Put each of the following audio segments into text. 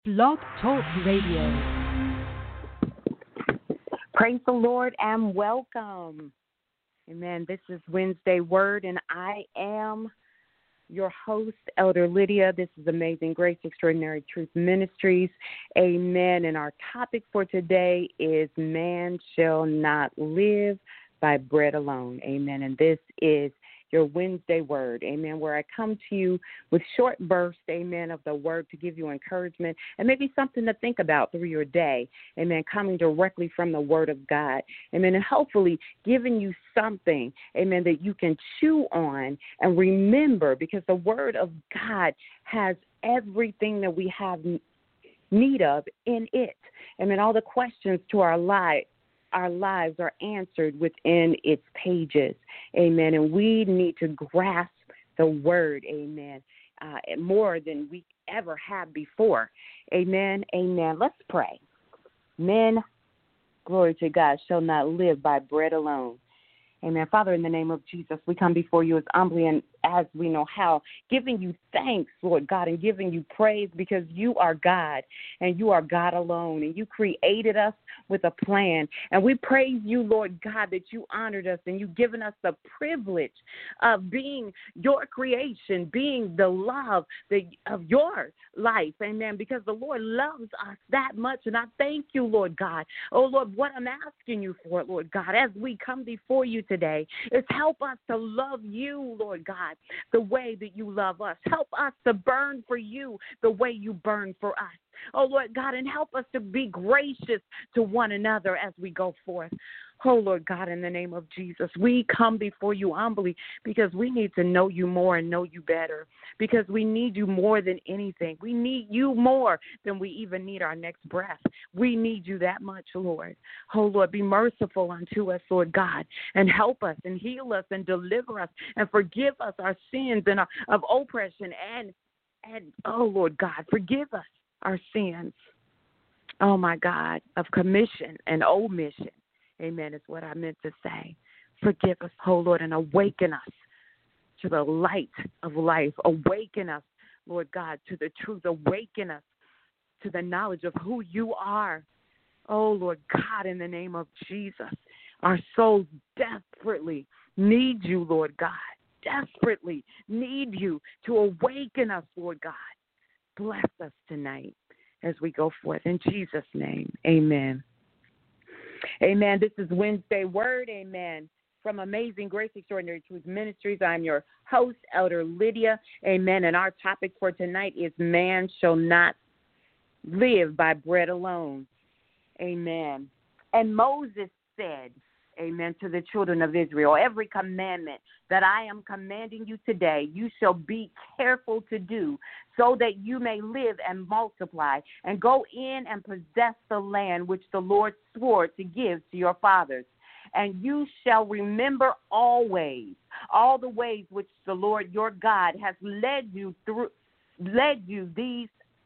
Blog Talk Radio. Praise the Lord and welcome. Amen. This is Wednesday Word, and I am your host, Elder Lydia. This is Amazing Grace Extraordinary Truth Ministries. Amen. And our topic for today is man shall not live by bread alone. Amen. And this is your Wednesday Word, amen, where I come to you with short bursts, amen, of the Word to give you encouragement and maybe something to think about through your day, amen, coming directly from the Word of God, amen, and hopefully giving you something, amen, that you can chew on and remember, because the Word of God has everything that we have need of in it. Amen, all the questions to our lives are answered within its pages. Amen. And we need to grasp the word, amen, more than we ever have before. Amen. Amen. Let's pray. Men, glory to God, shall not live by bread alone. Amen. Father, in the name of Jesus, we come before you as humbly and as we know how, giving you thanks, Lord God, and giving you praise, because you are God and you are God alone, and you created us with a plan. And we praise you, Lord God, that you honored us and you've given us the privilege of being your creation, being the love of your life. Amen. Because the Lord loves us that much. And I thank you, Lord God. Oh, Lord, what I'm asking you for, Lord God, as we come before you today, is help us to love you, Lord God, the way that you love us. Help us to burn for you the way you burn for us. Oh, Lord God, and help us to be gracious to one another as we go forth. Oh, Lord God, in the name of Jesus, we come before you humbly because we need to know you more and know you better, because we need you more than anything. We need you more than we even need our next breath. We need you that much, Lord. Oh, Lord, be merciful unto us, Lord God, and help us and heal us and deliver us and forgive us our sins and of oppression and oh, Lord God, forgive us our sins, oh, my God, of commission and omission. Amen, is what I meant to say. Forgive us, oh Lord, and awaken us to the light of life. Awaken us, Lord God, to the truth. Awaken us to the knowledge of who you are. Oh, Lord God, in the name of Jesus, our souls desperately need you, Lord God. Desperately need you to awaken us, Lord God. Bless us tonight as we go forth. In Jesus' name, amen. Amen. This is Wednesday Word, amen, from Amazing Grace Extraordinary Truth Ministries. I'm your host, Elder Lydia, amen, and our topic for tonight is man shall not live by bread alone, amen. And Moses said, amen, to the children of Israel, every commandment that I am commanding you today, you shall be careful to do, so that you may live and multiply and go in and possess the land which the Lord swore to give to your fathers. And you shall remember always all the ways which the Lord your God has led you these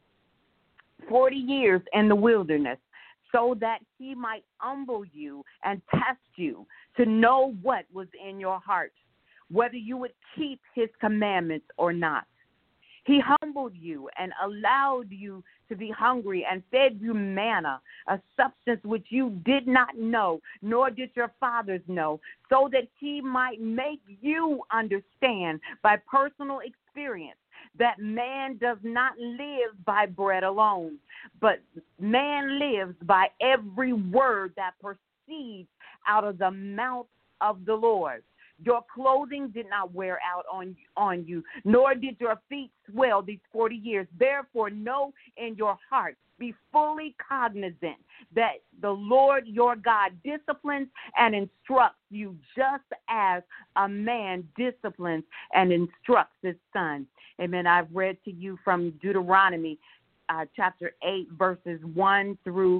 40 years in the wilderness, so that he might humble you and test you to know what was in your heart, whether you would keep his commandments or not. He humbled you and allowed you to be hungry and fed you manna, a substance which you did not know, nor did your fathers know, so that he might make you understand by personal experience that man does not live by bread alone, but man lives by every word that proceeds out of the mouth of the Lord. Your clothing did not wear out on you, nor did your feet swell these 40 years. Therefore, know in your heart, be fully cognizant that the Lord your God disciplines and instructs you just as a man disciplines and instructs his son. Amen. I've read to you from Deuteronomy chapter 8, verses 1 through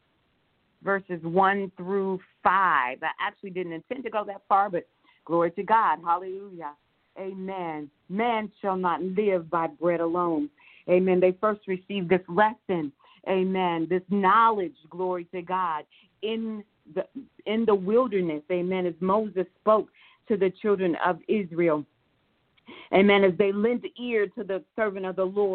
5. I actually didn't intend to go that far, but glory to God. Hallelujah. Amen. Man shall not live by bread alone. Amen. They first received this lesson. Amen. This knowledge, glory to God, in the wilderness. Amen. As Moses spoke to the children of Israel. Amen. As they lent ear to the servant of the Lord.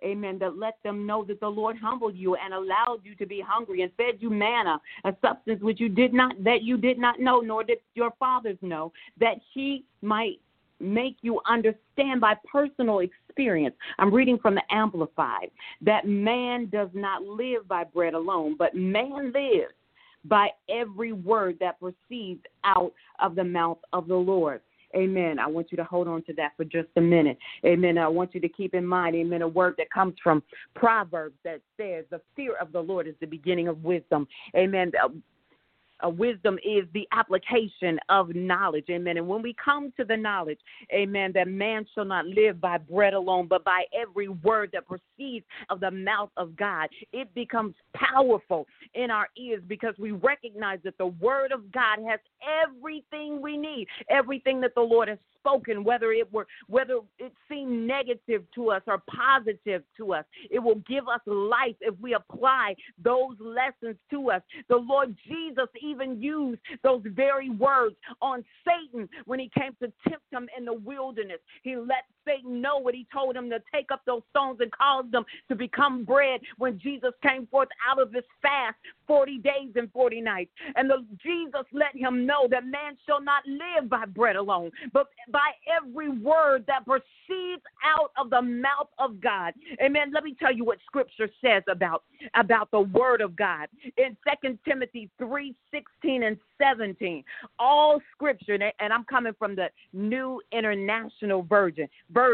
amen, that let them know that the Lord humbled you and allowed you to be hungry and fed you manna, a substance which you did not know, nor did your fathers know, that he might make you understand by personal experience. I'm reading from the Amplified, that man does not live by bread alone, but man lives by every word that proceeds out of the mouth of the Lord. Amen. I want you to hold on to that for just a minute. Amen. I want you to keep in mind, amen, a word that comes from Proverbs that says the fear of the Lord is the beginning of wisdom. Amen. Wisdom is the application of knowledge. Amen. And when we come to the knowledge, amen, that man shall not live by bread alone, but by every word that proceeds of the mouth of God, it becomes powerful in our ears because we recognize that the word of God has everything we need, everything that the Lord has spoken, whether it seemed negative to us or positive to us. It will give us life if we apply those lessons to us. The Lord Jesus even used those very words on Satan when he came to tempt him in the wilderness. He let Satan know what he told him to take up those stones and cause them to become bread when Jesus came forth out of his fast 40 days and 40 nights. And Jesus let him know that man shall not live by bread alone, but by every word that proceeds out of the mouth of God. Amen. Let me tell you what Scripture says about the word of God. In 2 Timothy 3:16 and 17, all Scripture, and I'm coming from the New International Version.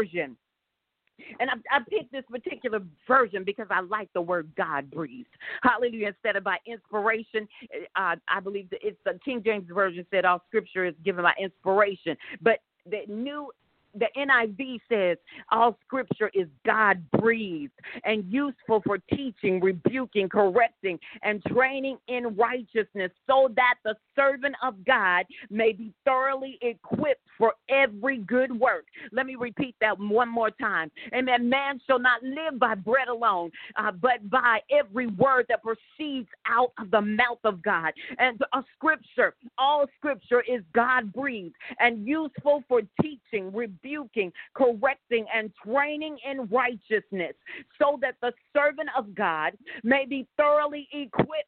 And I picked this particular version because I like the word God breathed. Hallelujah. Instead of by inspiration, I believe that it's the King James Version said all Scripture is given by inspiration. But the NIV says all Scripture is God-breathed and useful for teaching, rebuking, correcting, and training in righteousness, so that the servant of God may be thoroughly equipped for every good work. Let me repeat that one more time. Amen. Man shall not live by bread alone, but by every word that proceeds out of the mouth of God. And all Scripture is God-breathed and useful for teaching, rebuking, correcting, and training in righteousness, so that the servant of God may be thoroughly equipped,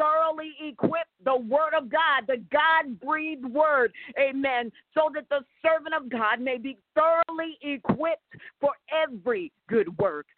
the word of God, the God-breathed word, amen, so that the servant of God may be thoroughly equipped for every good work,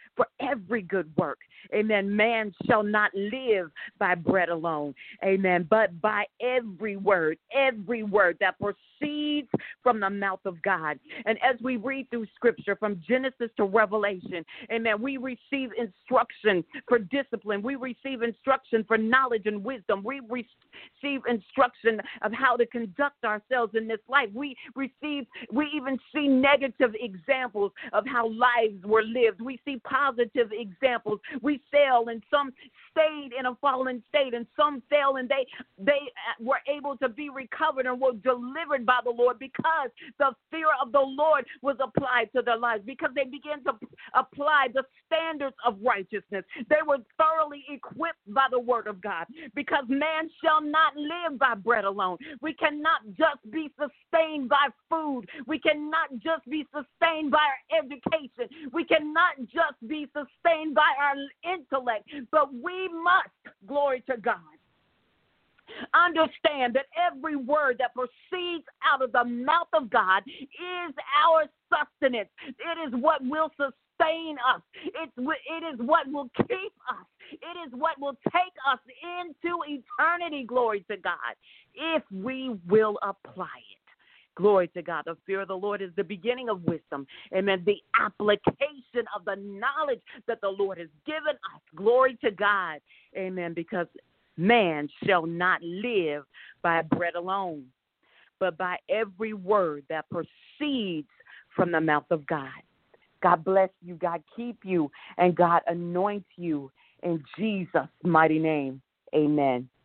amen. Man shall not live by bread alone, amen, but by every word that proceeds from the mouth of God. And as we read through Scripture from Genesis to Revelation, amen, we receive instruction for discipline. We receive instruction for knowledge and wisdom. We receive instruction of how to conduct ourselves in this life. We even see negative examples of how lives were lived. We see positive examples. We fell, and some stayed in a fallen state, and some fell, and they were able to be recovered and were delivered by the Lord because the fear of the Lord was applied to their lives, because they began to apply the standards of righteousness. They were thoroughly equipped by the word of God, because man shall not live by bread alone. We cannot just be sustained by food. We cannot just be sustained by our education. We cannot just be sustained by our intellect, but we must, glory to God, understand that every word that proceeds out of the mouth of God is our sustenance. It is what will sustain us. It is what will keep us. It is what will take us into eternity, glory to God, if we will apply it. Glory to God. The fear of the Lord is the beginning of wisdom. Amen. The application of the knowledge that the Lord has given us. Glory to God. Amen. Because man shall not live by bread alone, but by every word that proceeds from the mouth of God. God bless you. God keep you. And God anoint you in Jesus' mighty name. Amen.